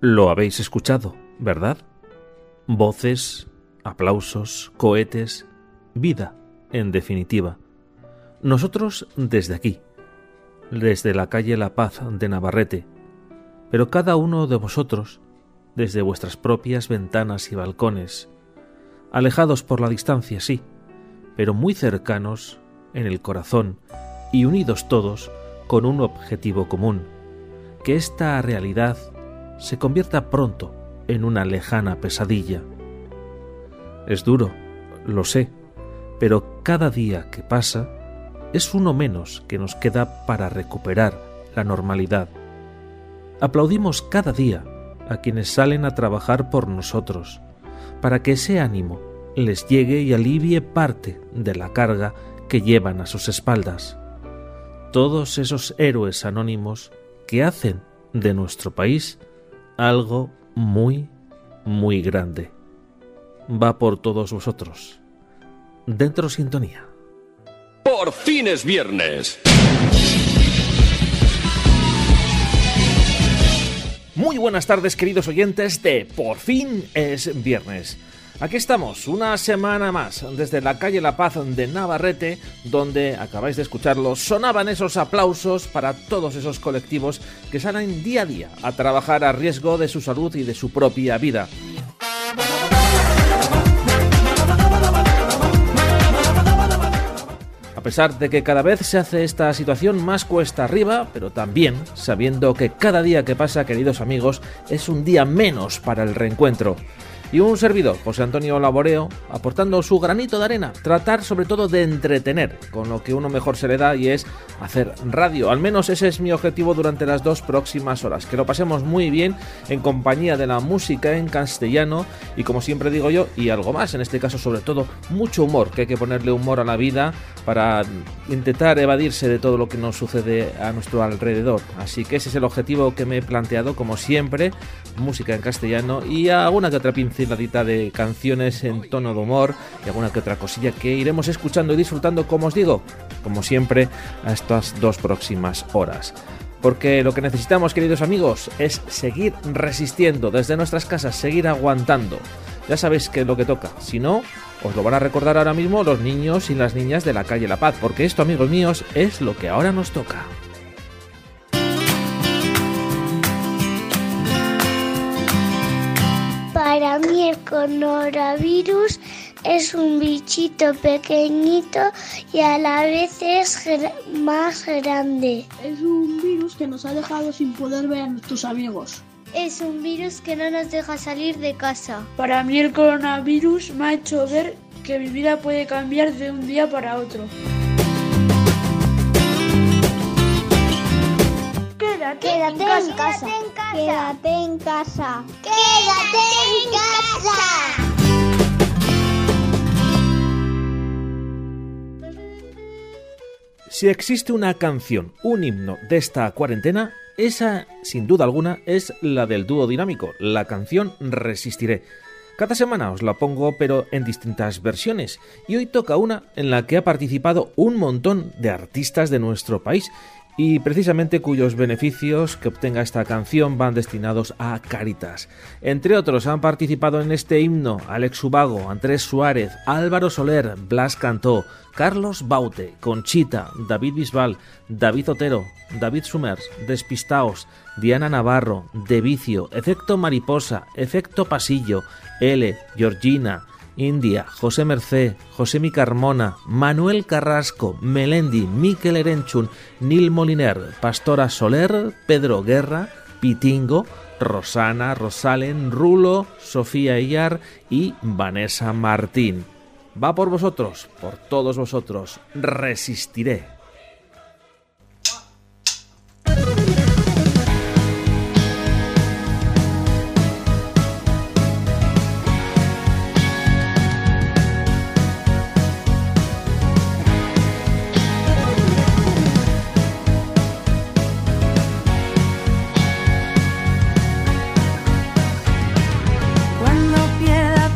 Lo habéis escuchado, ¿verdad? Voces, aplausos, cohetes, vida, en definitiva. Nosotros desde aquí, desde la calle La Paz de Navarrete, pero cada uno de vosotros desde vuestras propias ventanas y balcones, alejados por la distancia, sí, pero muy cercanos en el corazón y unidos todos con un objetivo común, que esta realidad se convierta pronto en una lejana pesadilla. Es duro, lo sé, pero cada día que pasa es uno menos que nos queda para recuperar la normalidad. Aplaudimos cada día a quienes salen a trabajar por nosotros, para que ese ánimo les llegue y alivie parte de la carga que llevan a sus espaldas. Todos esos héroes anónimos que hacen de nuestro país algo muy, muy grande. Va por todos vosotros. Dentro sintonía. ¡Por fin es viernes! Muy buenas tardes, queridos oyentes de Por fin es viernes. Aquí estamos, una semana más, desde la calle La Paz de Navarrete, donde, acabáis de escucharlo, sonaban esos aplausos para todos esos colectivos que salen día a día a trabajar a riesgo de su salud y de su propia vida. A pesar de que cada vez se hace esta situación más cuesta arriba, pero también sabiendo que cada día que pasa, queridos amigos, es un día menos para el reencuentro. Y un servidor, José Antonio Laboreo, aportando su granito de arena, tratar sobre todo de entretener con lo que uno mejor se le da, y es hacer radio. Al menos ese es mi objetivo durante las 2 próximas horas, que lo pasemos muy bien en compañía de la música en castellano y, como siempre digo yo, y algo más, en este caso sobre todo mucho humor, que hay que ponerle humor a la vida para intentar evadirse de todo lo que nos sucede a nuestro alrededor. Así que ese es el objetivo que me he planteado, como siempre, música en castellano y alguna que otra pinceladita de canciones en tono de humor y alguna que otra cosilla que iremos escuchando y disfrutando, como os digo, como siempre, a estas 2 próximas horas. Porque lo que necesitamos, queridos amigos, es seguir resistiendo desde nuestras casas, seguir aguantando. Ya sabéis que es lo que toca. Si no, os lo van a recordar ahora mismo los niños y las niñas de la calle La Paz, porque esto, amigos míos, es lo que ahora nos toca. Para mí el coronavirus es un bichito pequeñito y a la vez es más grande. Es un virus que nos ha dejado sin poder ver a nuestros amigos. Es un virus que no nos deja salir de casa. Para mí el coronavirus me ha hecho ver que mi vida puede cambiar de un día para otro. Quédate en casa. Quédate en casa. Quédate en casa. Si existe una canción, un himno de esta cuarentena, esa, sin duda alguna, es la del dúo dinámico, la canción Resistiré. Cada semana os la pongo, pero en distintas versiones, y hoy toca una en la que ha participado un montón de artistas de nuestro país, y precisamente cuyos beneficios que obtenga esta canción van destinados a Cáritas. Entre otros han participado en este himno Alex Ubago, Andrés Suárez, Álvaro Soler, Blas Cantó, Carlos Baute, Conchita, David Bisbal, David Otero, David Sumers, Despistaos, Diana Navarro, De Vicio, Efecto Mariposa, Efecto Pasillo, L, Georgina, India, José Mercé, Josemi Carmona, Manuel Carrasco, Melendi, Miquel Erenchun, Nil Moliner, Pastora Soler, Pedro Guerra, Pitingo, Rosana, Rosalen, Rulo, Sofía Iyar y Vanessa Martín. Va por vosotros, por todos vosotros. Resistiré.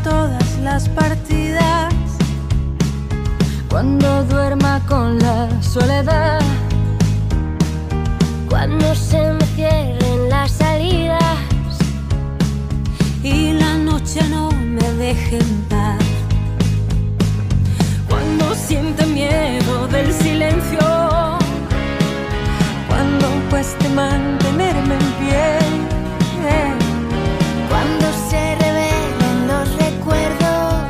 Cuando duerma con la deje en paz. Cuando siente miedo del silencio, cuando cueste mantenerme en pie, cuando se revelen los recuerdos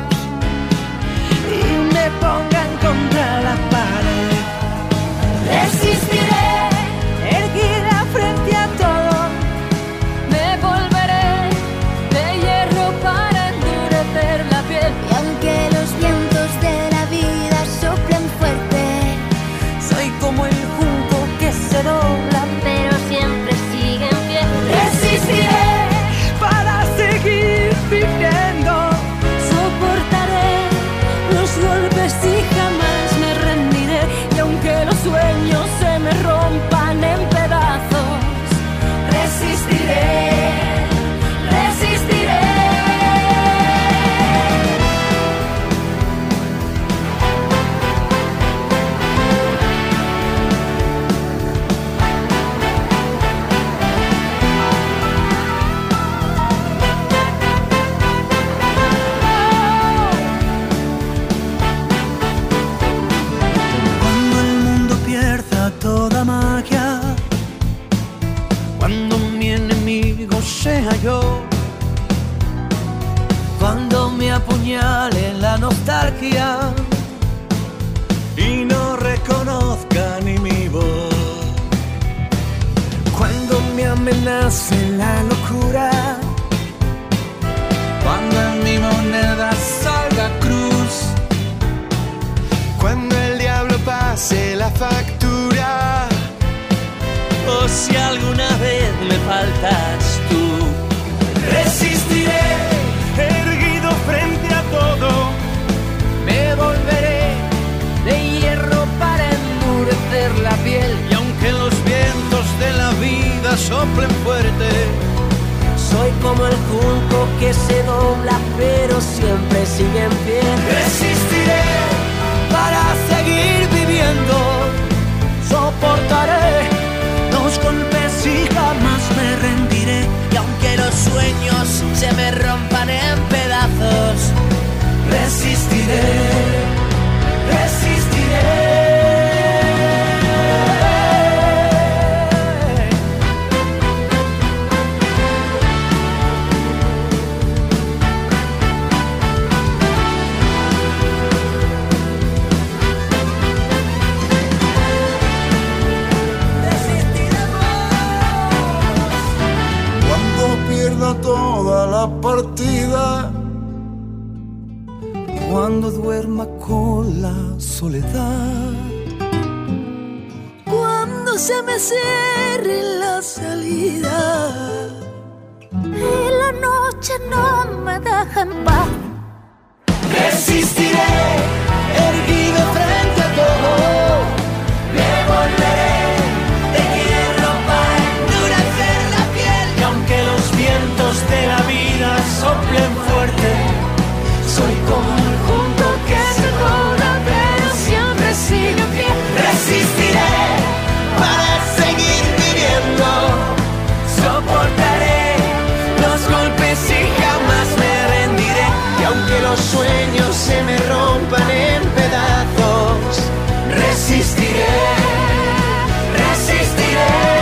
y me pongan contra la pared, resistiré, erguida frente a todo, me volveré de hierro para endurecer la piel. Y aunque los vientos de la vida soplen fuerte, soy como el junco que se dobla, pero siempre sigue en pie. resistiré para seguir viviendo, soportaré los golpes y jamás me rendiré. Y aunque los sueños se me rompan en pedazos, resistiré, resistiré. Cuando el mundo pierda toda magia, cuando mi enemigo sea yo, cuando me apuñale la nostalgia y no reconozca ni mi voz, cuando me amenace la locura, cuando en mi moneda salga cruz, cuando el diablo pase la factura, o si alguna vez me faltas tú, resistiré, erguido frente a todo, me volveré de hierro para endurecer la piel. Y aunque los vientos de la vida soplen fuerte, Soy como el junco que se dobla pero siempre sigue en pie. resistiré para seguir viviendo, soportaré los golpes y jamás me rendiré. Y aunque los sueños se me rompan en pedazos, Resistiré, resistiré. Cuando pierda toda la partida, cuando duerma con la soledad, cuando se me cierre la salida y la noche no me deja en paz, resistiré, erguido frente a todo, me volveré de hierro para endurecer la piel. Y aunque los vientos de la vida soplen fuerte, soy como el junco que se dobla pero siempre sigue en pie. Resistiré para seguir viviendo, soportaré los golpes y jamás me rendiré. Y aunque los sueños se me rompan en pedazos, resistiré, resistiré.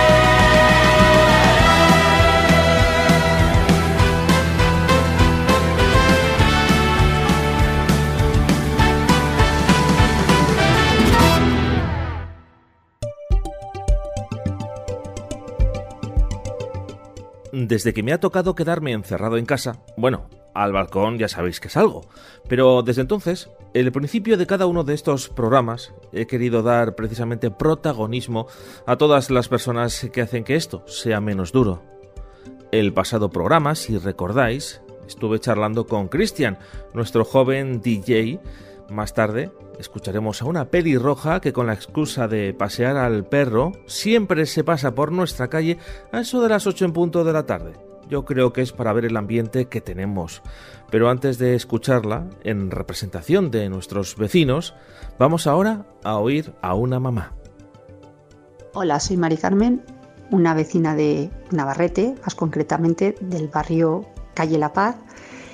Desde que me ha tocado quedarme encerrado en casa, bueno, al balcón ya sabéis que salgo, pero desde entonces, el principio de cada uno de estos programas he querido dar precisamente protagonismo a todas las personas que hacen que esto sea menos duro. El pasado programa, si recordáis, estuve charlando con Cristian, nuestro joven DJ. Más tarde escucharemos a una pelirroja que con la excusa de pasear al perro siempre se pasa por nuestra calle a eso de las 8 en punto de la tarde. Yo creo que es para ver el ambiente que tenemos. Pero antes de escucharla, en representación de nuestros vecinos, vamos ahora a oír a una mamá. Hola, soy Mari Carmen, una vecina de Navarrete, más concretamente del barrio Calle La Paz.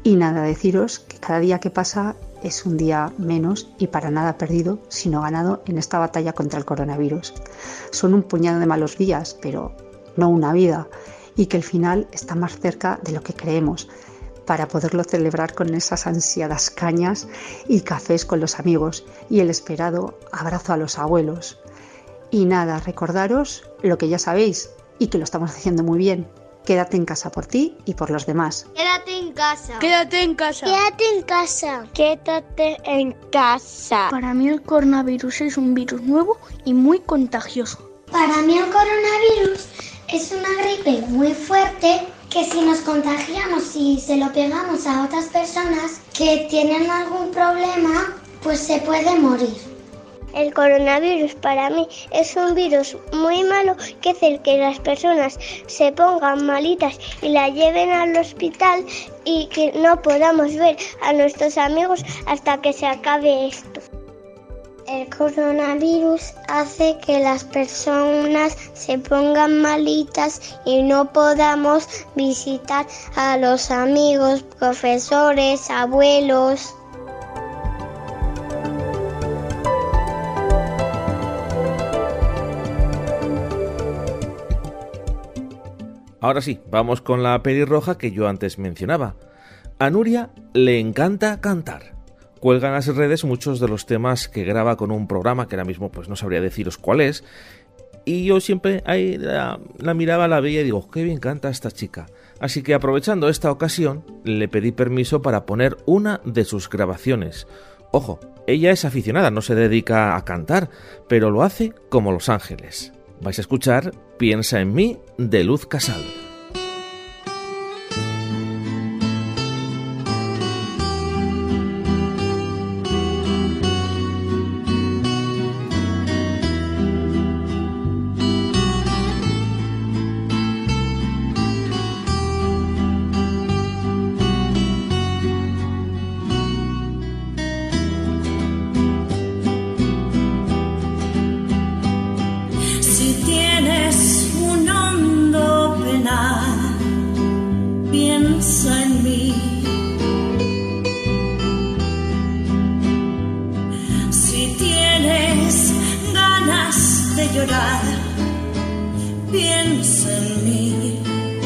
Y nada, deciros que cada día que pasa es un día menos y para nada perdido, sino ganado en esta batalla contra el coronavirus. Son un puñado de malos días, pero no una vida, y que el final está más cerca de lo que creemos, para poderlo celebrar con esas ansiadas cañas y cafés con los amigos y el esperado abrazo a los abuelos. Y nada, recordaros lo que ya sabéis y que lo estamos haciendo muy bien. Quédate en casa por ti y por los demás. Quédate en casa. Quédate en casa. Quédate en casa. Quédate en casa. Para mí el coronavirus es un virus nuevo y muy contagioso. Para mí el coronavirus es una gripe muy fuerte que si nos contagiamos y se lo pegamos a otras personas que tienen algún problema, pues se puede morir. El coronavirus para mí es un virus muy malo que hace que las personas se pongan malitas y la lleven al hospital y que no podamos ver a nuestros amigos hasta que se acabe esto. El coronavirus hace que las personas se pongan malitas y no podamos visitar a los amigos, profesores, abuelos. Ahora sí, vamos con la pelirroja que yo antes mencionaba. A Nuria le encanta cantar. Cuelga en las redes muchos de los temas que graba con un programa que ahora mismo pues no sabría deciros cuál es. Y yo siempre ahí la miraba, la veía y digo, qué bien canta esta chica. Así que aprovechando esta ocasión, le pedí permiso para poner una de sus grabaciones. Ojo, ella es aficionada, no se dedica a cantar, pero lo hace como Los Ángeles. Vais a escuchar Piensa en mí, de Luz Casal. Piensa en mí.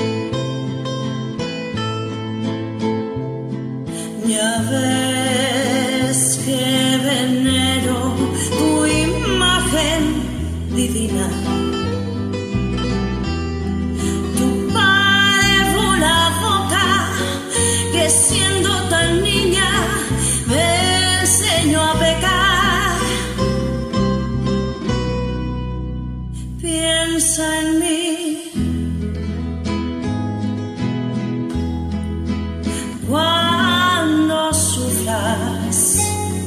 Ya ves que venero tu imagen divina. Tu padre fue una boca que siendo tan niña me enseñó a pecar. Piensa en mí. Cuando sufras,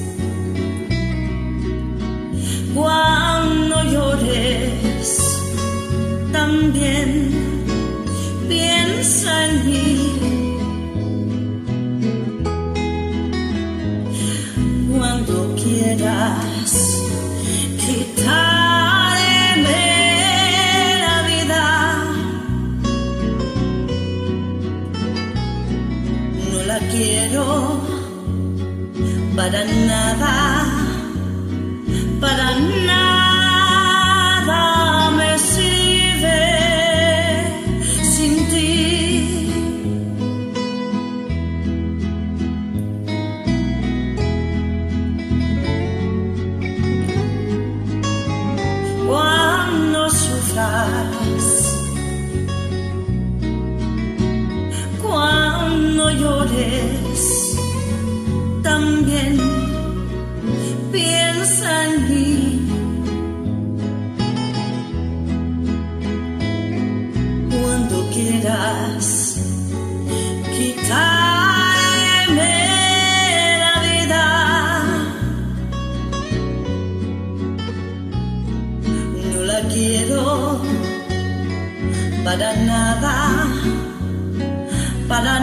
cuando llores, también piensa en mí. Cuando quieras quitarme la vida, no la quiero para nada, para nada me sirve sin ti. Cuando sufras, cuando llores, también piensa en mí. Cuando quieras quitarme la vida, no la quiero para nada, para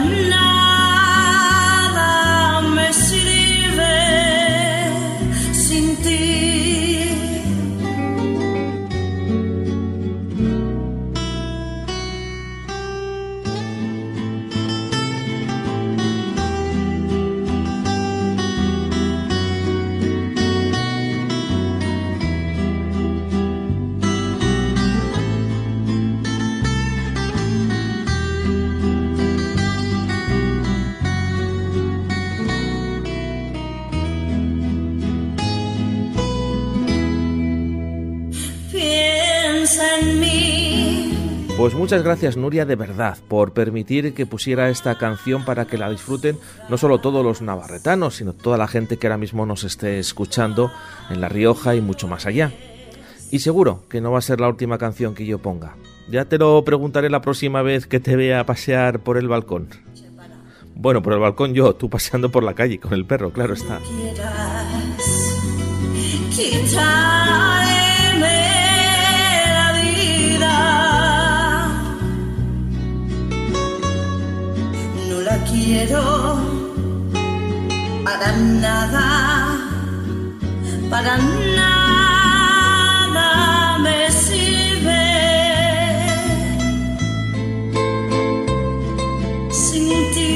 nada me sirve sin ti. piensa en mí. Pues muchas gracias, Nuria, de verdad, por permitir que pusiera esta canción para que la disfruten no solo todos los navarretanos, sino toda la gente que ahora mismo nos esté escuchando en La Rioja y mucho más allá. Y seguro que no va a ser la última canción que yo ponga. Ya te lo preguntaré la próxima vez que te vea pasear por el balcón. Bueno, por el balcón yo, tú paseando por la calle con el perro, claro está. Quiero para nada me sirve sin ti.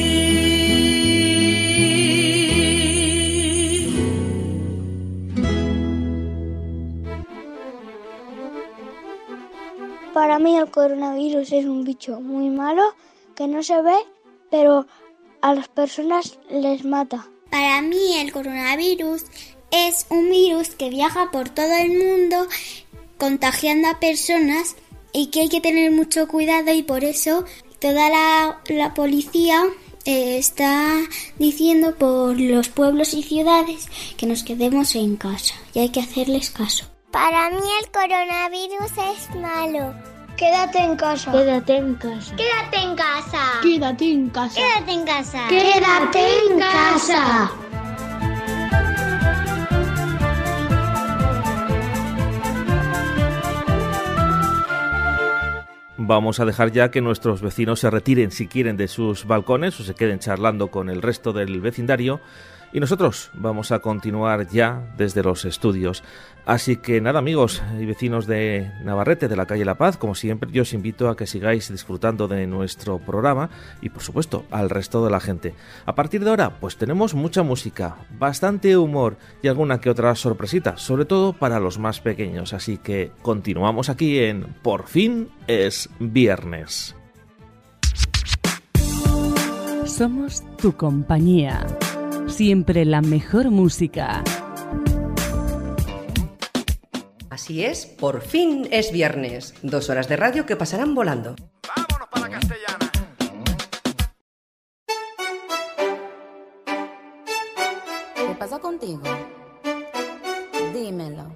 Para mí el coronavirus es un bicho muy malo que no se ve, pero a las personas les mata. Para mí el coronavirus es un virus que viaja por todo el mundo contagiando a personas y que hay que tener mucho cuidado, y por eso toda la policía está diciendo por los pueblos y ciudades que nos quedemos en casa y hay que hacerles caso. Para mí el coronavirus es malo. Quédate en casa. Quédate en casa. Quédate en casa. Quédate en casa. Quédate en casa. ¡Quédate en casa! Vamos a dejar ya que nuestros vecinos se retiren si quieren de sus balcones o se queden charlando con el resto del vecindario, y nosotros vamos a continuar ya desde los estudios. Así que nada, amigos y vecinos de Navarrete, de la calle La Paz, como siempre yo os invito a que sigáis disfrutando de nuestro programa y por supuesto al resto de la gente. A partir de ahora pues tenemos mucha música, bastante humor y alguna que otra sorpresita, sobre todo para los más pequeños. Así que continuamos aquí en Por fin es viernes. Somos tu compañía. Siempre la mejor música. Así es, por fin es viernes. 2 horas de radio que pasarán volando. ¡Vámonos para la castellana! ¿Qué pasa contigo? Dímelo.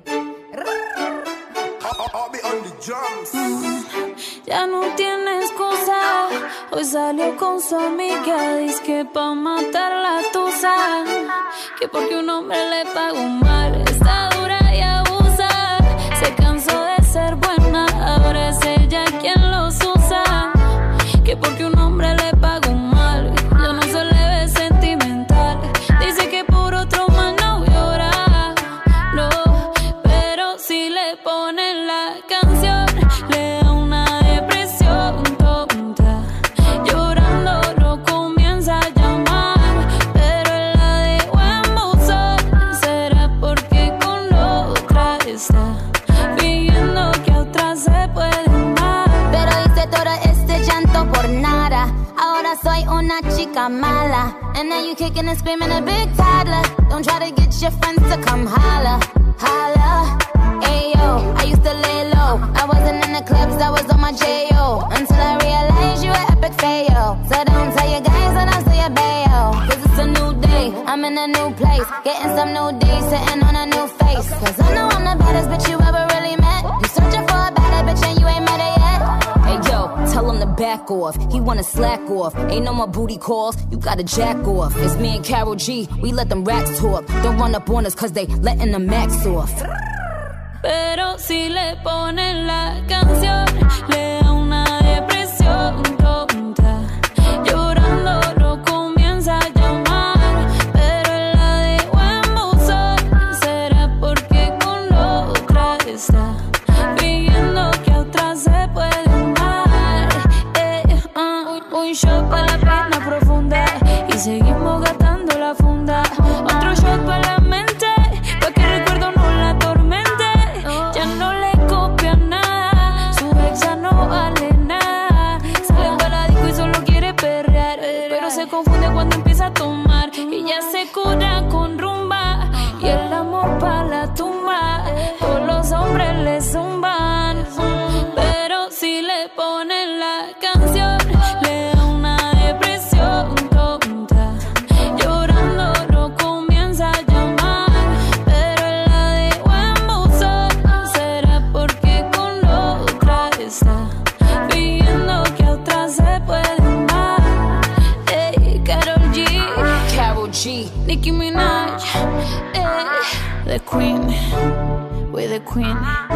Ya no tiene excusa. Hoy salió con su amiga, dice que pa' matar la tusa, que porque un hombre le pagó mal, está dura y abusa. Se cansó de ser buena, ahora es ella quien los usa, que porque un hombre le pagó mal, ya no se le ve sentimental. Dice que por otro más no llora, no, pero si le ponen la canción le da una depresión tonta. Llorando lo comienza a llamar, pero él la dejó en buzón. Será porque con otra está fingiendo que a otra se puede amar. Pero hice todo este llanto por nada. Ahora soy una chica mala. And now you kicking and screaming a big toddler. Don't try to get your friends to come holla, holla. Ayo, I used to lay low. I wasn't in the clubs, I was on my J.O. Until I realized you were epic fail. So don't tell your guys that I'm still your bayo. Cause it's a new day, I'm in a new place. Getting some new days, sitting on a new face. Cause I know I'm the baddest bitch you ever really met. You searching for a better bitch and you ain't met her yet. Hey yo, tell him to back off. He wanna slack off. Ain't no more booty calls, you gotta jack off. It's me and Karol G, we let them racks talk. Don't run up on us cause they letting the max off. Pero si le ponen la canción le da una depresión tonta. Llorando lo comienza a llamar, pero él la dejó en buzón. Será porque con otra está fingiendo que a otra se puede amar. Un shot para la pena profunda y seguimos gastando la funda. Otro shot para la mente, pa' que el recuerdo no la atormente. Ya no le copia nada, su ex ya no vale nada. Sale para la disco y solo quiere perrear, pero se confunde cuando empieza a tomar. Y ya se cura con rumba y el amor pa' la tumba. Todos los hombres le zumban, queen, we're the queen.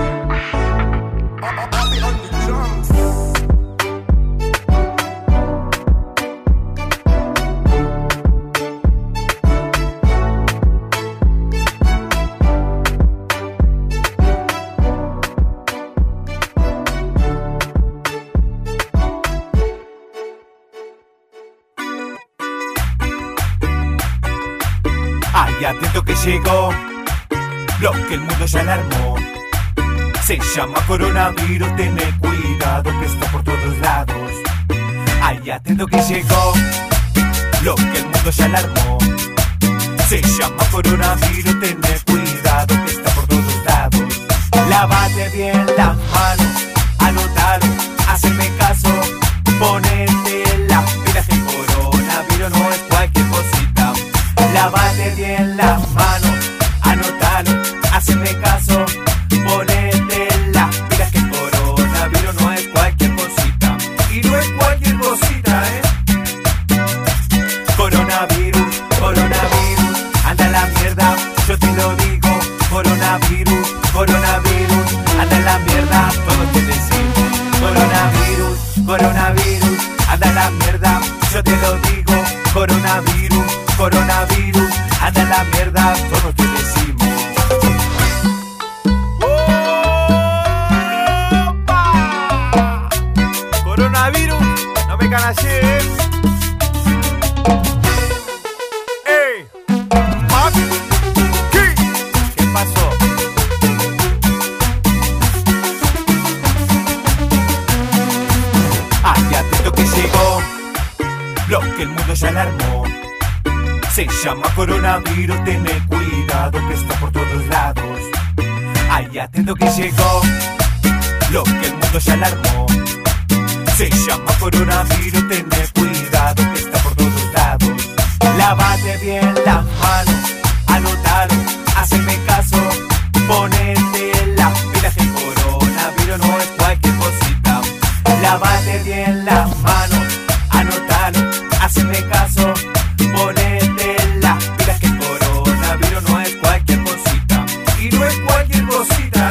Ay, atento que llegó lo que el mundo ya alarmó. Se llama coronavirus, tené cuidado que está por todos lados. Ay, atento que llegó lo que el mundo ya alarmó. Se llama coronavirus, tené cuidado que está por todos lados. Lávate bien las manos, anótalo, haceme caso, ponete las pilas que el coronavirus no es cualquier cosita. Lávate bien las manos, anótalo, haceme caso, ponete las pilas que el coronavirus no es cualquier cosita. Y no es cualquier cosita, Coronavirus, coronavirus, anda la mierda, yo te lo digo. Coronavirus, coronavirus, anda la mierda, todos te decimos. Coronavirus, coronavirus, anda la mierda, yo te lo digo. Coronavirus, coronavirus, anda la mierda, todos te decimos. ¡Opa! Coronavirus, no me canallé. ¡Ey! ¿Qué pasó? Ay, atento que llegó lo que el mundo ya alarmó. Se llama coronavirus, tené cuidado que está por todos lados. Ay, atento que llegó lo que el mundo ya alarmó. Se llama coronavirus, tené cuidado que está por todos lados. Lávate bien las manos, anótalo, haceme caso, ponete las pilas que el coronavirus no es cualquier cosita. Lávate bien las manos, anótalo, haceme caso, ponete las pilas que el coronavirus no es cualquier cosita. Y no es cualquier cosita,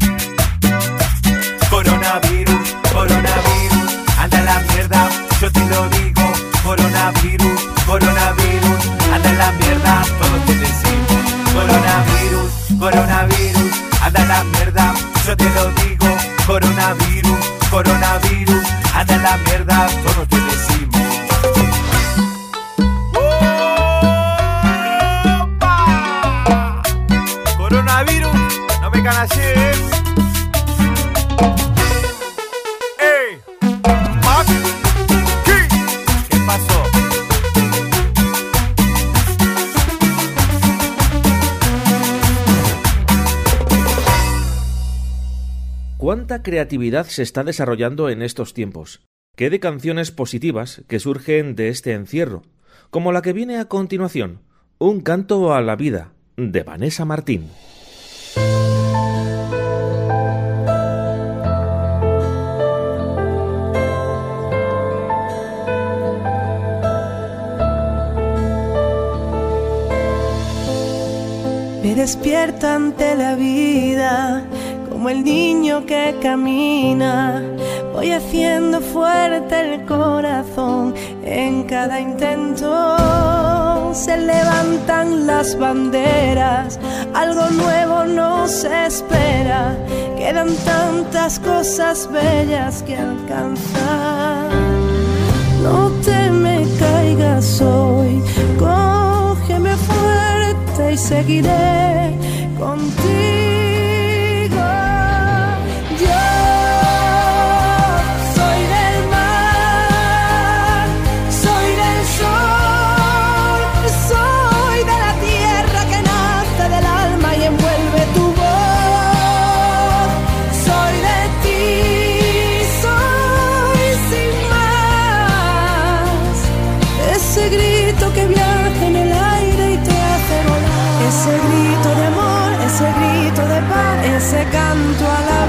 Coronavirus, coronavirus, anda la mierda, yo te lo digo. Coronavirus, coronavirus, anda la mierda, todos te decimos. Coronavirus, coronavirus, anda la mierda, yo te lo digo. Coronavirus, coronavirus, anda la mierda, todos te decimos. ¡Opa! Coronavirus, no me canallé. ¡Ey! ¿Qué pasó? ¿Cuánta creatividad se está desarrollando en estos tiempos? ¿Qué de canciones positivas que surgen de este encierro? Como la que viene a continuación, Un canto a la vida, de Vanessa Martín. Me despierto ante la vida como el niño que camina. Voy haciendo fuerte el corazón en cada intento. Se levantan las banderas, algo nuevo nos espera. Quedan tantas cosas bellas que alcanzar. No te me caigas hoy, cógeme fuerte y seguiré contigo. Ese grito de amor, ese grito de paz, ese canto a la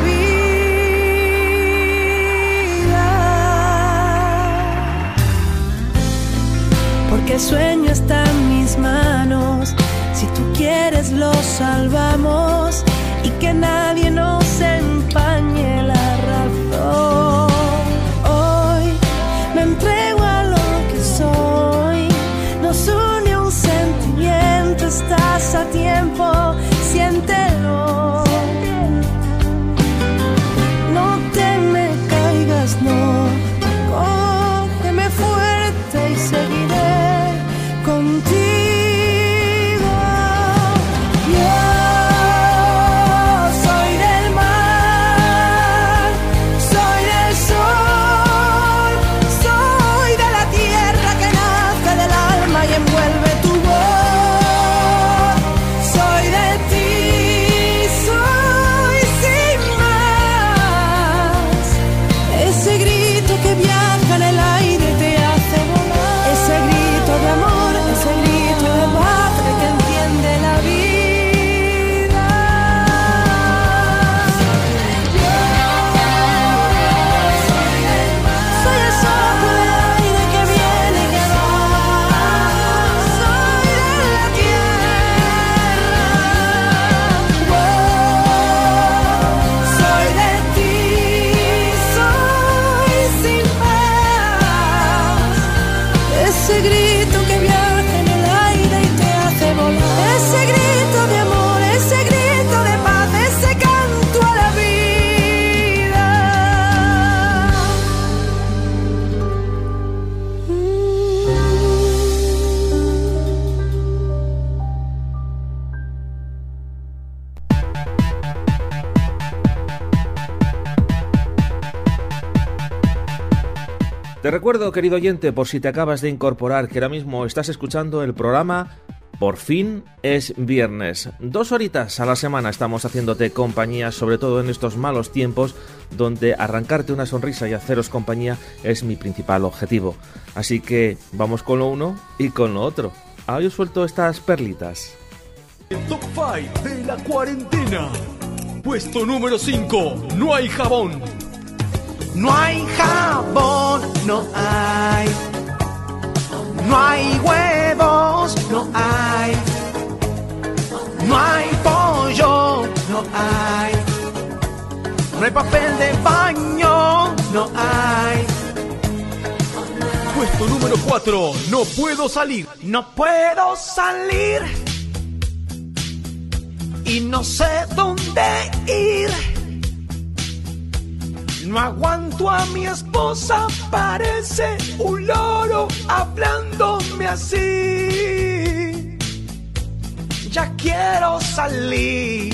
vida. Porque el sueño está en mis manos, si tú quieres lo salvamos. Te recuerdo, querido oyente, por si te acabas de incorporar, que ahora mismo estás escuchando el programa Por fin es viernes. 2 horitas a la semana estamos haciéndote compañía, sobre todo en estos malos tiempos, donde arrancarte una sonrisa y haceros compañía es mi principal objetivo. Así que vamos con lo uno y con lo otro. Ahora os suelto estas perlitas. El top 5 de la cuarentena. Puesto número 5. No hay jabón. No hay jabón, no hay. No hay huevos, no hay. No hay pollo, no hay. No hay papel de baño, no hay. Puesto número 4. No puedo salir. No puedo salir. Y no sé dónde ir. No aguanto a mi esposa, parece un loro hablándome así. Ya quiero salir.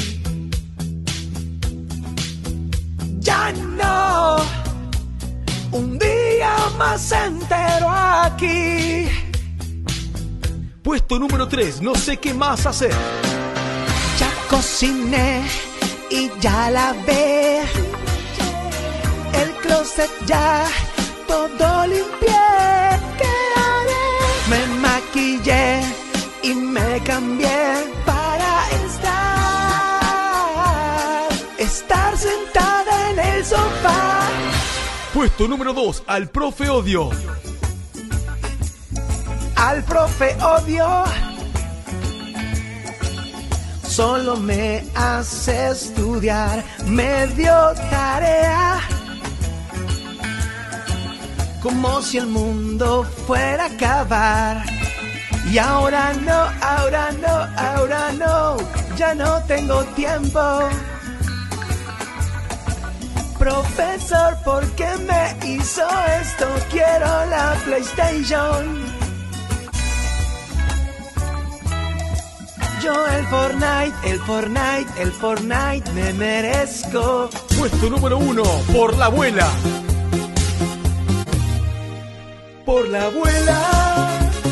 Ya no. Un día más entero aquí. Puesto número 3. No sé qué más hacer. Ya cociné y ya lavé. El closet ya todo limpié. ¿Qué haré? Me maquillé y me cambié para estar sentada en el sofá. Puesto número 2. Al profe odio. Al profe odio. Solo me hace estudiar, me dio tarea. Como si el mundo fuera a acabar. Y ahora no, ahora no, ahora no. Ya no tengo tiempo. Profesor, ¿por qué me hizo esto? Quiero la PlayStation. Yo el Fortnite me merezco. Puesto número 1. Por la abuela. Por la abuela.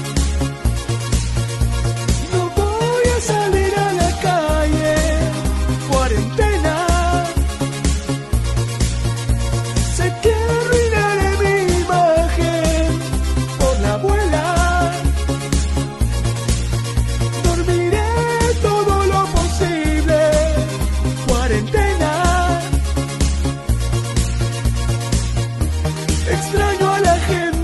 No voy a salir a la calle. Cuarentena. Sé que arruinaré mi imagen. Por la abuela. Dormiré todo lo posible. Cuarentena. Extraño a la gente.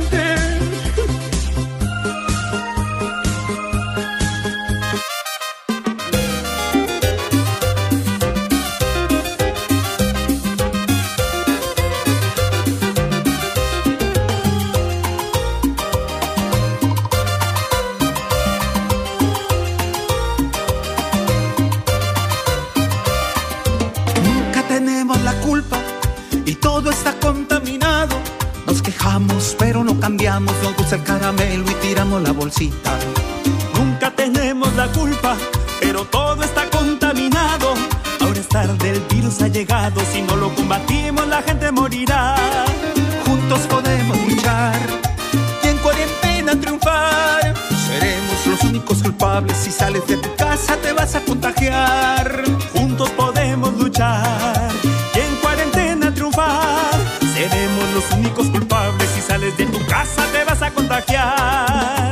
Pero no cambiamos, nos gusta el caramelo y tiramos la bolsita. Nunca tenemos la culpa, pero todo está contaminado. Ahora es tarde, el virus ha llegado. Si no lo combatimos, la gente morirá. Juntos podemos luchar y en cuarentena triunfar. Seremos los únicos culpables. Si sales de tu casa te vas a contagiar. Juntos podemos luchar y en cuarentena triunfar. Seremos los únicos culpables. Si sales de tu casa te vas a contagiar.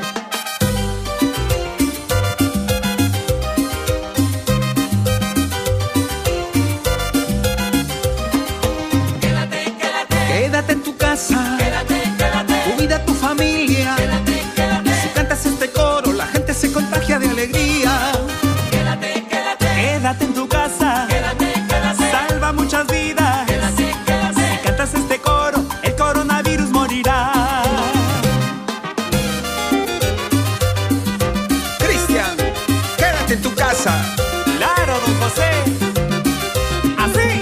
Quédate, quédate. Quédate en tu casa. Quédate, quédate. Cuida tu familia. Quédate, quédate. Si cantas este coro, la gente se contagia de alegría. Quédate, quédate. Quédate en tu casa. Quédate, quédate. Salva muchas vidas. Quédate, quédate. Si cantas este coro, el coronavirus morirá. Cristian, quédate en tu casa. Claro, don José. Así.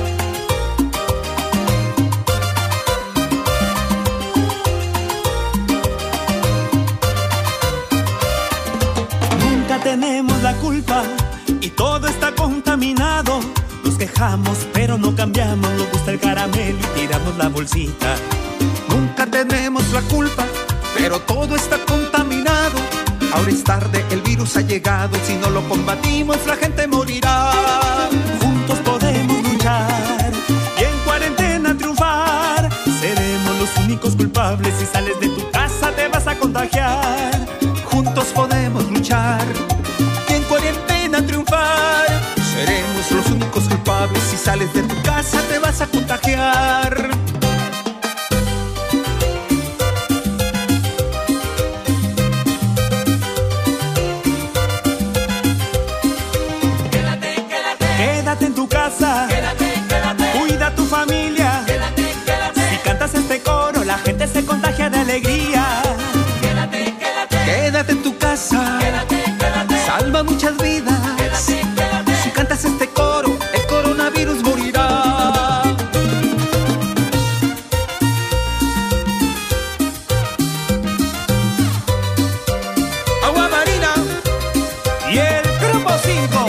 Nunca tenemos la culpa y todo está contaminado. Nos quejamos, pero no cambiamos. Nos gusta el caramelo y tiramos la bolsita. Nunca tenemos la culpa, pero todo está contaminado. Ahora es tarde, el virus ha llegado. Si no lo combatimos, la gente morirá. Juntos podemos luchar y en cuarentena triunfar. Seremos los únicos culpables. Si sales de tu casa te vas a contagiar. Juntos podemos luchar y en cuarentena triunfar. Seremos los únicos culpables. Si sales de tu casa te vas a contagiar. Quédate en tu casa, cuida a tu familia. Si cantas este coro, la gente se contagia de alegría. Quédate en tu casa, salva muchas vidas. Si cantas este coro, el coronavirus morirá. Agua Marina y el Grupo 5.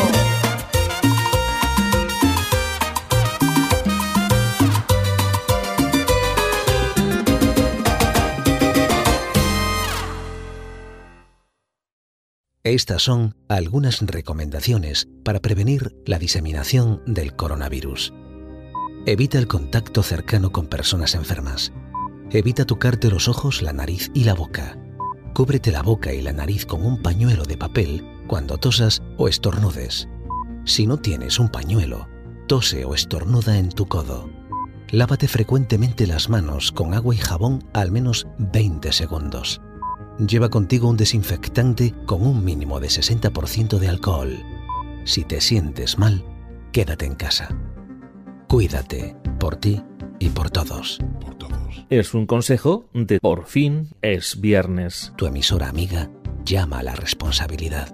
Estas son algunas recomendaciones para prevenir la diseminación del coronavirus. Evita el contacto cercano con personas enfermas. Evita tocarte los ojos, la nariz y la boca. Cúbrete la boca y la nariz con un pañuelo de papel cuando tosas o estornudes. Si no tienes un pañuelo, tose o estornuda en tu codo. Lávate frecuentemente las manos con agua y jabón al menos 20 segundos. Lleva contigo un desinfectante con un mínimo de 60% de alcohol. Si te sientes mal, quédate en casa. Cuídate, por ti y por todos. Es un consejo de Por fin es viernes. Tu emisora amiga llama a la responsabilidad.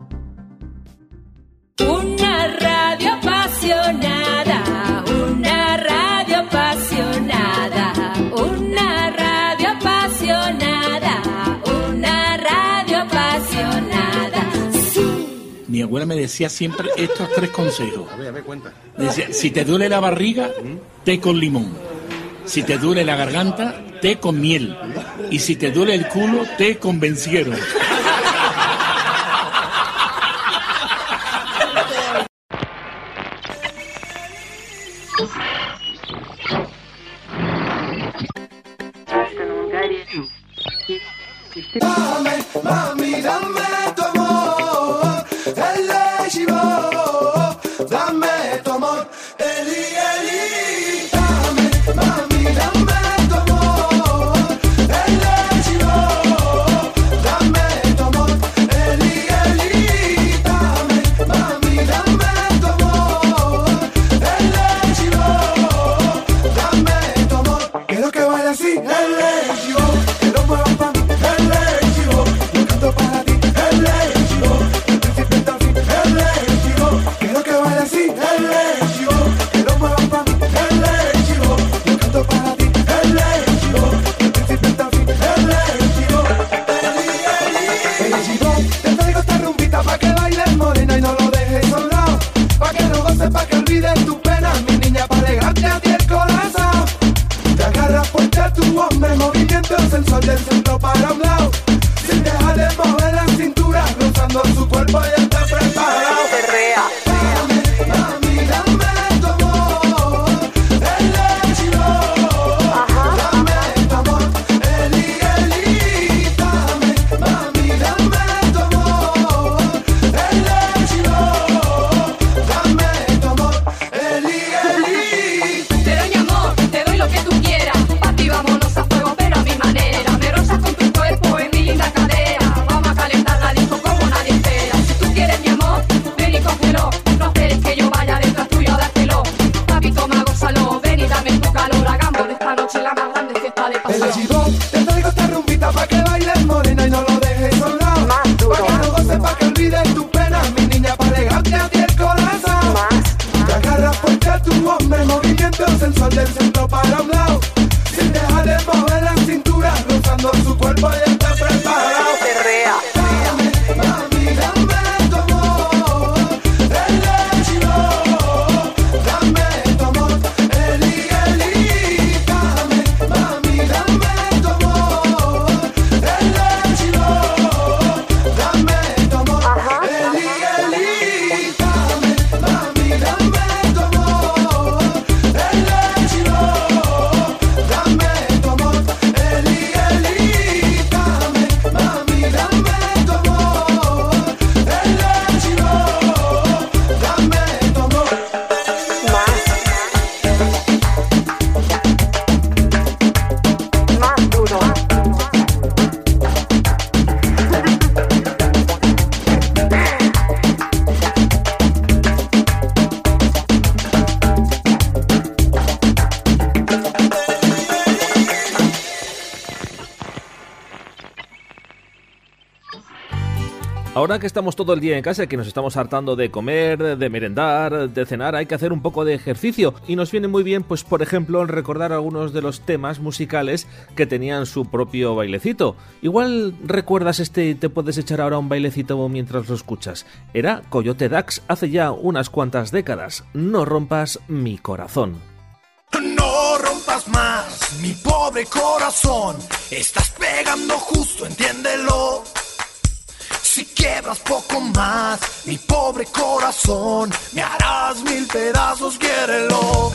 Una radio apasionada, una radio apasionada, una radio apasionada, una radio apasionada. Sí. Mi abuela me decía siempre estos 3 consejos. A ver, cuenta. Me decía, si te duele la barriga, té con limón. Si te duele la garganta, té con miel. Y si te duele el culo, té con venciero. Dame, mami, dame tu amor, el chivo, dame tu amor, Eli, Eli. Dame, mami, dame tu amor, el chivo, dame tu amor, Eli, Eli. Dame, mami, dame tu amor, el chivo, dame tu amor. Quiero que vaya así, el chivo, que lo muevas pa' mí. Quiero que vaya así, el chivo, que lo muevas pa' mí, el chivo, yo canto para ti, el chivo, el príncipe está fin, el chivo, el chivo, te traigo esta rumbita pa' que bailes morena y no lo dejes sobrado, pa' que no goces, pa' que olvides tus penas, mi niña, pa' alegrarte a ti el corazón, te agarras fuerte a tu hombre, movimiento sensual del centro para un lado, sin dejar de mover la cintura, rozando su cuerpo y está preparado. Perrea. Mami, dame tu amor, el chivo. Dame tu amor, Eli, Eli. Dame, mami, dame tu amor, el chivo. Dame tu amor, Eli, Eli. Te doy mi amor, te doy lo que tú quieras. Pa' ti vámonos a fuego, pero a mi manera. Me rozas con tu cuerpo en mi linda cadera. Vamos a calentar la disco como nadie espera. Si tú quieres mi amor, ven y cógelo. No esperes que yo vaya detrás tuyo a dártelo. Papi, toma, gózalo. Ven y dame tu calor. Hagamos de esta noche la más grande fiesta de pasión. El chivo, te traigo esta rumbita pa' que bailes morena y no lo dejes sobrado. Pa' que no goces, pa' que olvides tus penas, mi niña, pa' alegrarte a ti el corazón. Te agarras fuerte a tu hombre, movimiento sensual del centro para un lado, sin dejar de mover la cintura, rozando su cuerpo y está preparado. Perrea. Dame, mami, dame tu amor, el chivo. Dame tu amor, Eli, Eli. Dame, mami, Ahora que estamos todo el día en casa, que nos estamos hartando de comer, de merendar, de cenar, hay que hacer un poco de ejercicio y nos viene muy bien, pues por ejemplo, recordar algunos de los temas musicales que tenían su propio bailecito. Igual recuerdas este y te puedes echar ahora un bailecito mientras lo escuchas. Era Coyote Dax hace ya unas cuantas décadas. No rompas mi corazón. No rompas más mi pobre corazón, estás pegando justo, entiéndelo. Si quiebras poco más mi pobre corazón, me harás 1000 pedazos, quiérelo.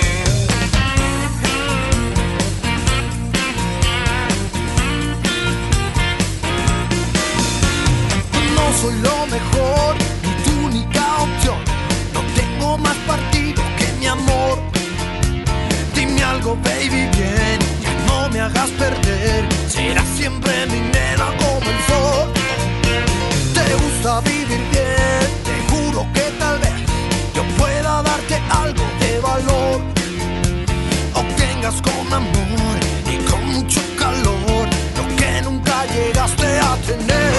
No soy lo mejor, ni tu única opción, no tengo más partido que mi amor. Dime algo, baby, bien, ya no me hagas perder, serás siempre mi nena como el sol. Te gusta vivir bien, te juro que tal vez yo pueda darte algo de valor. Obtengas con amor y con mucho calor lo que nunca llegaste a tener.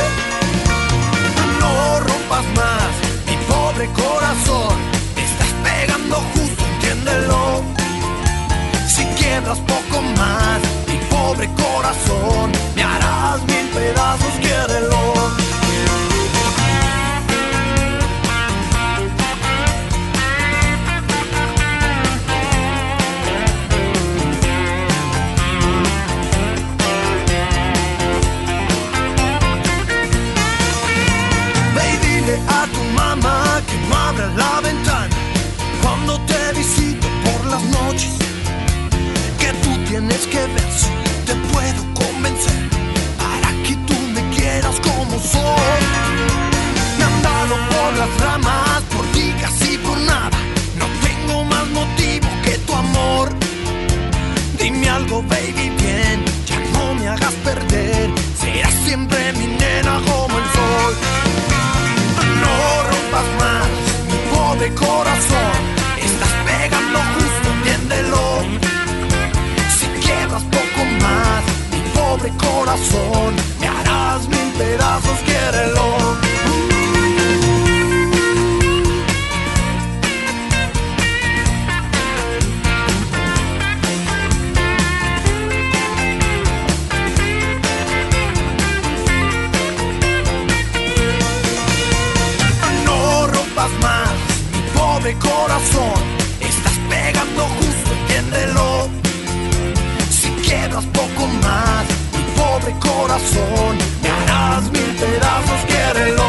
No rompas más mi pobre corazón, estás pegando justo, entiéndelo. Si quiebras poco más mi pobre corazón, me harás 1000 pedazos, quiérelo. A tu mamá que no abra la ventana cuando te visito por las noches, que tú tienes que ver si te puedo convencer para que tú me quieras como soy. Me han dado por las ramas, por ti casi por nada, no tengo más motivo que tu amor. Dime algo, baby, bien, ya no me hagas perder, serás siempre mi nena como el sol. No rompas más mi pobre corazón, estás pegando justo, entiéndelo. Si quiebras poco más mi pobre corazón, me harás 1000 pedazos, quiérelo. Más mi pobre corazón, estás pegando justo, entiéndelo. Si quiebras poco más mi pobre corazón, me harás 1000 pedazos, quiérelo.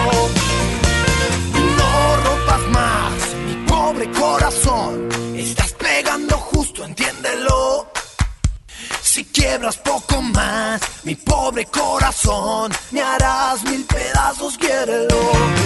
No rompas más mi pobre corazón, estás pegando justo, entiéndelo. Si quiebras poco más mi pobre corazón, me harás 1000 pedazos, quiérelo.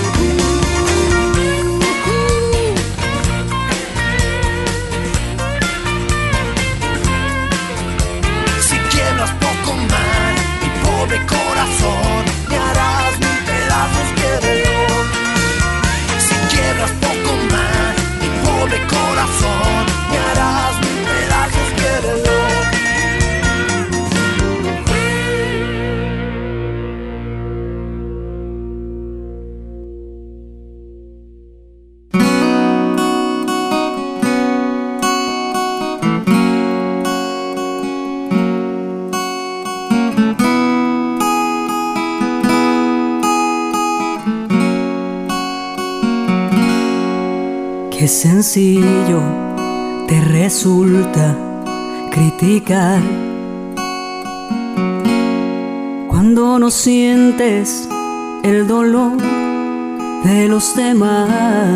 Poco más mi pobre corazón, me harás 1000 pedazos, quiérelo. Si quiebras poco más mi pobre corazón, me harás 1000 pedazos, quiérelo. Qué sencillo te resulta criticar cuando no sientes el dolor de los demás.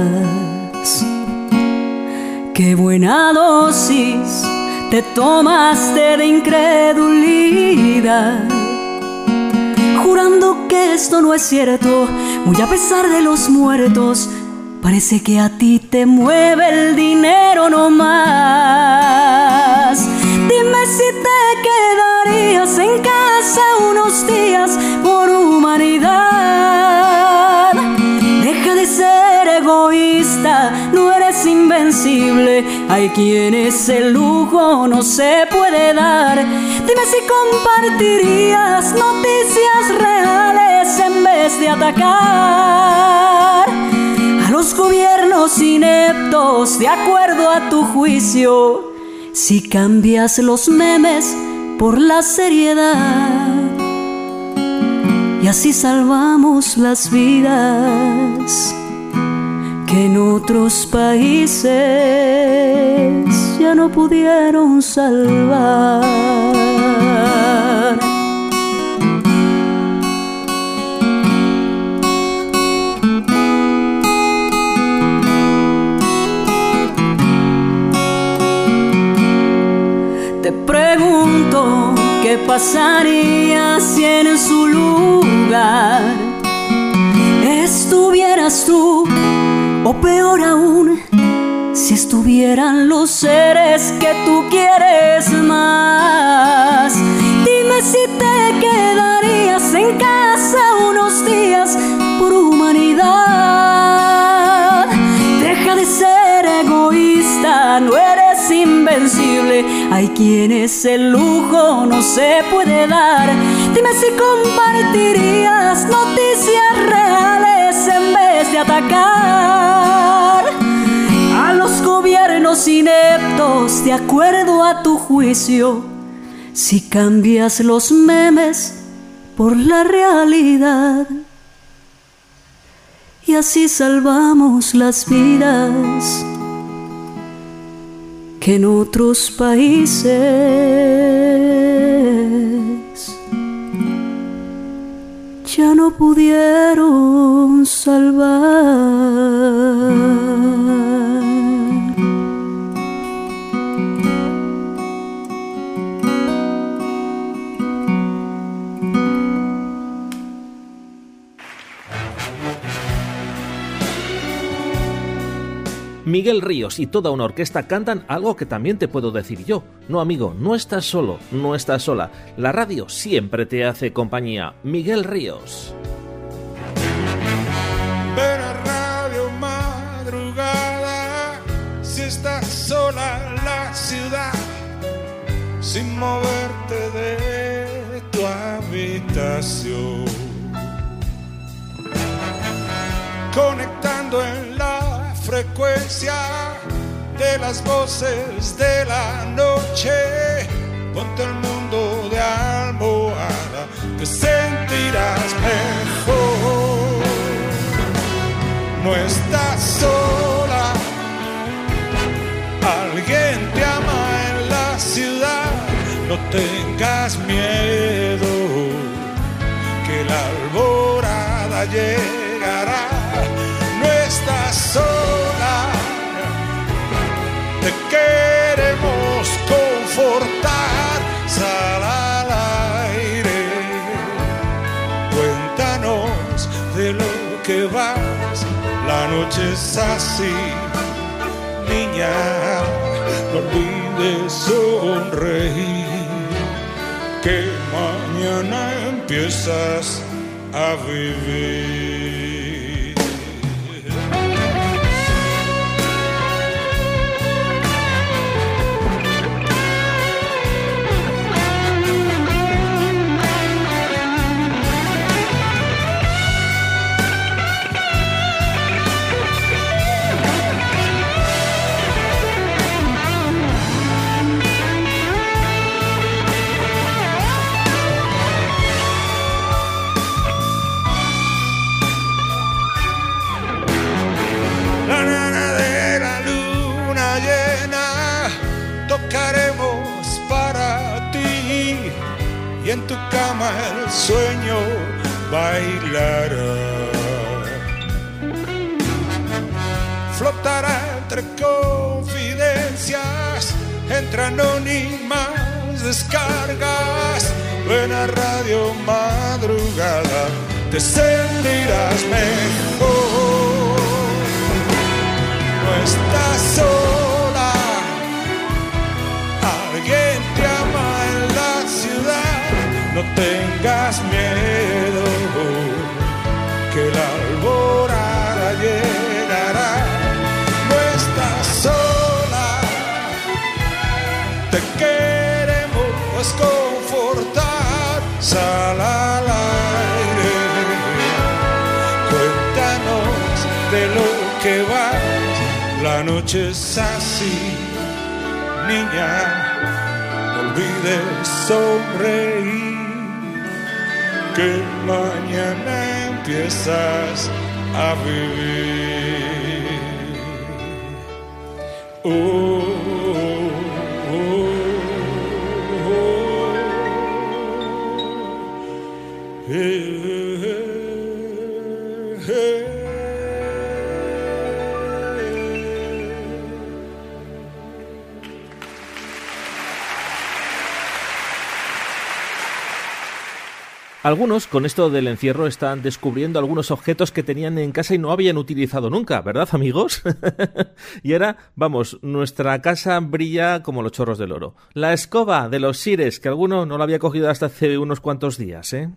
Qué buena dosis te tomaste de incredulidad, jurando que esto no es cierto, muy a pesar de los muertos. Parece que a ti te mueve el dinero nomás. Dime si te quedarías en casa unos días por humanidad. Deja de ser egoísta, no eres invencible. Hay quienes el lujo no se puede dar. Dime si compartirías noticias reales en vez vez de atacar a los gobiernos ineptos de acuerdo a tu juicio, si cambias los memes por la seriedad, y así salvamos las vidas que en otros países ya no pudieron salvar. Te pregunto, ¿qué pasaría si en su lugar estuvieras tú? O peor aún, si estuvieran los seres que tú quieres más. Dime si te quedarías en casa unos días por humanidad. Deja de ser egoísta, no eres invencible. Hay quienes el lujo no se puede dar. Dime si compartirías noticias reales en vez de atacar a los gobiernos ineptos de acuerdo a tu juicio, si cambias los memes por la realidad, y así salvamos las vidas que en otros países ya no pudieron salvar. Miguel Ríos y toda una orquesta cantan algo que también te puedo decir yo. No, amigo, no estás solo, no estás sola. La radio siempre te hace compañía. Miguel Ríos. Ven a Radio Madrugada si estás sola en la ciudad, sin moverte de tu habitación, conectando en la frecuencia de las voces de la noche. Ponte el mundo de almohada, te sentirás mejor. No estás sola, alguien te ama en la ciudad. No tengas miedo, que la alborada llegará. No estás sola, te queremos confortar. Sal al aire, cuéntanos de lo que vas. La noche es así, niña, no olvides sonreír, que mañana empiezas a vivir. Tocaremos para ti y en tu cama el sueño bailará. Flotará entre confidencias, entre anónimas descargas. Ven a Radio Madrugada, te sentirás mejor. No estás sola, alguien te ama en la ciudad. No tengas miedo, que la alborada llegará. No estás sola, te queremos confortar. Sal al aire, noches así, niña, no olvides sonreír, que mañana empiezas a vivir. Oh, oh, oh, oh. Algunos con esto del encierro están descubriendo algunos objetos que tenían en casa y no habían utilizado nunca, ¿verdad, amigos? Y ahora, vamos, nuestra casa brilla como los chorros del oro. La escoba de los Sires, que alguno no la había cogido hasta hace unos cuantos días, ¿eh?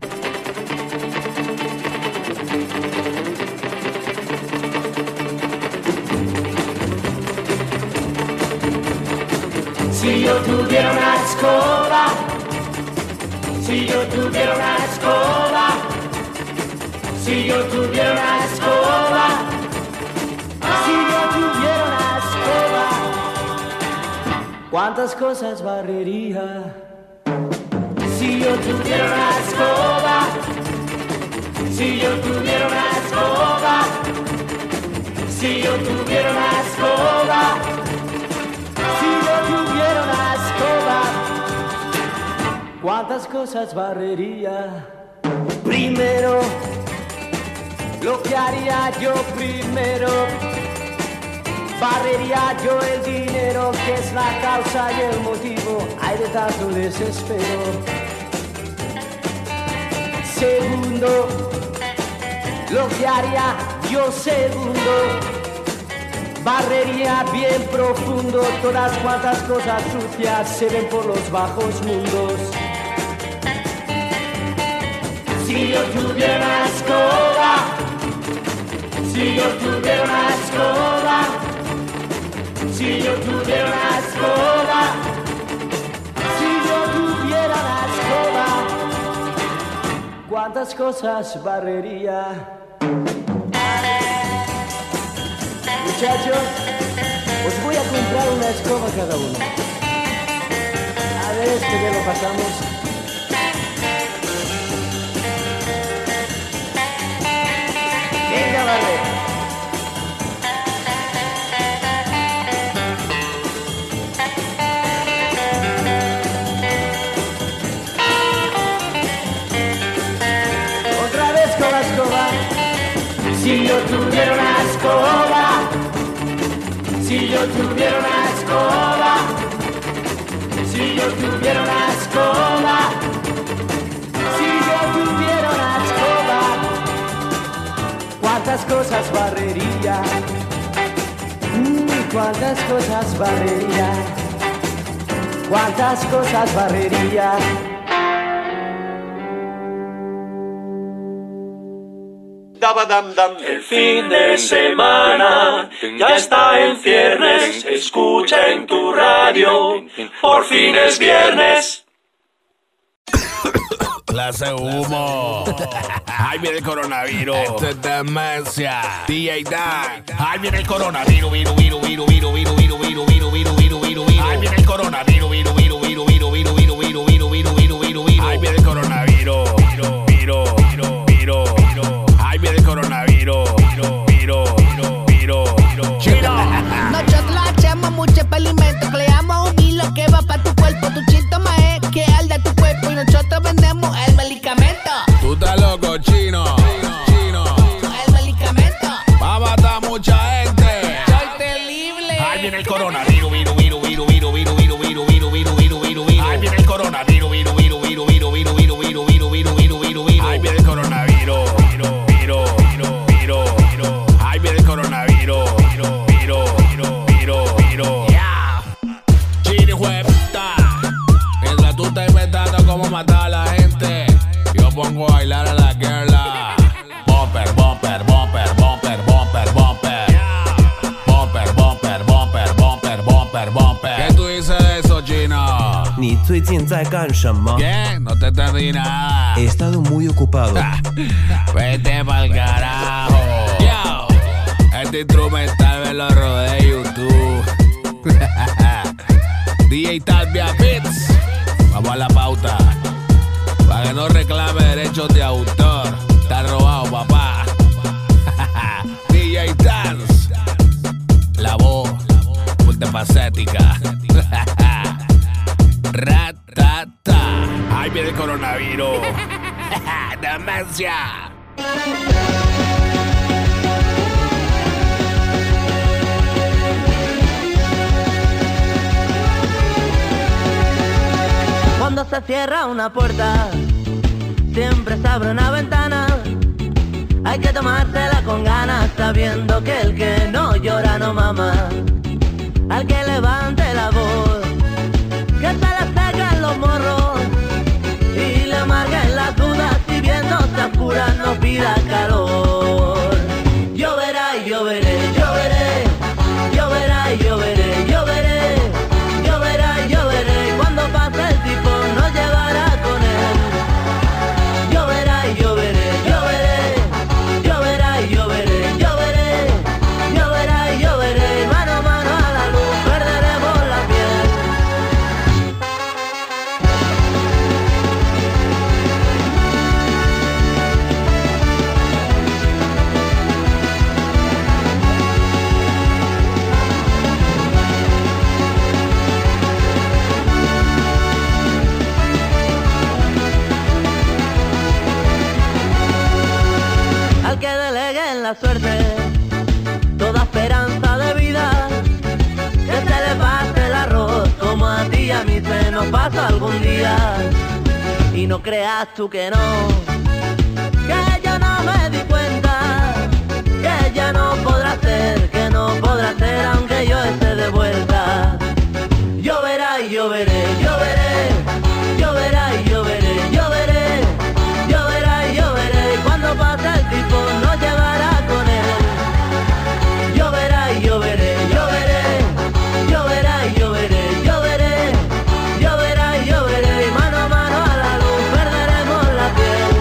Si yo tuviera una escoba, si yo tuviera una escoba, si yo tuviera una escoba, si yo tuviera una escoba, ¿cuántas cosas barrería? Si yo tuviera una escoba, si yo tuviera una escoba, si yo tuviera una escoba, si yo tuviera una escoba, ¿cuántas cosas barrería? Primero, lo que haría yo primero, barrería yo el dinero, que es la causa y el motivo, hay de tanto desespero. Segundo, lo que haría yo segundo, barrería bien profundo, todas cuantas cosas sucias se ven por los bajos mundos. Si yo tuviera una escoba, si yo tuviera una escoba, si yo tuviera una escoba, si yo tuviera una escoba, ¿cuántas cosas barrería? Muchachos, os voy a comprar una escoba cada uno. A ver, este que lo pasamos. Venga, vale. Otra vez con la escoba. Si yo tuviera una escoba, si yo tuviera una escoba, si yo tuviera una escoba, si yo tuviera una escoba, ¿cuántas cosas barrería? ¿Cuántas cosas barrería? ¿Cuántas cosas barrería? El fin de semana ya está en ciernes, escucha en tu radio, por fin es viernes. Clase humo. Ahí viene el coronavirus. Esto es demencia. DJ Dan. Ahí viene el coronavirus. Ahí viene el coronavirus. Ahí viene el coronavirus. Ahí viene el coronavirus. Nosotros hacemos mucho experimento, creamos un hilo que va para tu cuerpo. Tu síntoma es que arde tu cuerpo y nosotros vendemos el medicamento. Tú estás loco, chino. El medicamento va a matar mucha gente. Soy terrible. Ahí viene el coronavirus. Ahí viene el coronavirus. Ahí viene el coronavirus. Ahí viene el coronavirus. Chino huevita. Mientras tú estás inventando cómo matar a la gente, yo pongo a bailar a la girla. Bumper, bumper, bumper, bumper, bumper, bumper. Bumper, bumper, bumper, bumper, bumper, bumper. ¿Qué tú dices de eso, chino? 你最近在干什么？ ¿Qué? No te entendí nada. He estado muy ocupado. Vete pa'l carajo. Yo, este instrumental me lo rodé de YouTube. DJ Talvia Beats. Vamos a la pauta. Para que no reclame derechos de autor. Está robado, papá. DJ Dance. La voz multifacética. Ratata. Ahí viene el coronavirus. Demencia. Cuando se cierra una puerta, siempre se abre una ventana. Hay que tomársela con ganas, sabiendo que el que no llora no mama. Al que levante la voz, que se le sequen los morros y le amarguen las dudas, si viéndose a oscuras no pida calor. Lloverá y lloveré, lloveré, lloverá y lloveré, lloveré, lloverá y lloveré. Cuando pase el tipo nos llevará con él. Lloverá y lloveré, lloveré, lloverá y lloveré, lloveré, lloverá y lloveré. Mano a mano a la luz perderemos la piel. Al que delegue en la suerte toda esperanza de vida, que se le pase el arroz como a ti y a mí se nos pasa algún día. Y no creas tú que no, que yo no me di cuenta, que ya no podrá ser, que no podrá ser aunque yo esté de vuelta. Lloverá y lloveré, lloveré, lloverá y lloveré, lloveré, lloverá y lloveré. Cuando pase el tipo nos llevará con él. Lloverá y lloveré, lloveré, lloverá y lloveré, lloveré, lloverá y lloveré. Y mano a mano a la luz perderemos la piel.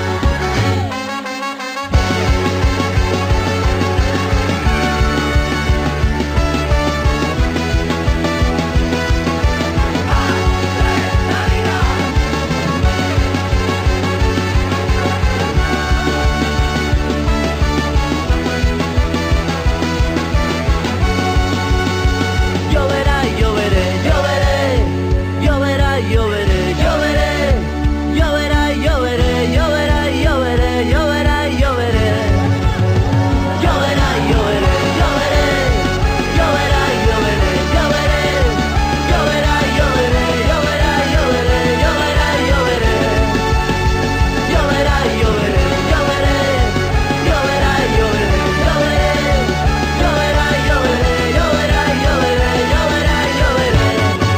Lloverá y lloveré, lloveré, lloverá y lloveré, lloveré, lloverá y lloveré, lloverá y lloveré, lloverá y lloveré. Lloverá y lloveré, lloveré, lloverá y lloveré, lloveré, lloverá y lloveré, lloverá y lloveré, lloverá y lloveré. Lloverá y lloveré, lloveré, lloverá y lloveré, lloveré, lloverá y lloveré, lloverá y lloveré, lloverá y lloveré.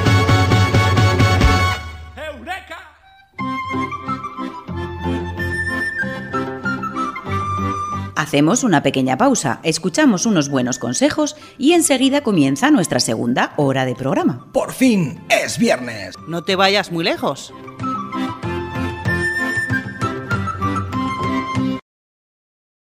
Hacemos una pequeña pausa, escuchamos unos buenos consejos y enseguida comienza nuestra segunda hora de programa. Por fin es viernes. No te vayas muy lejos.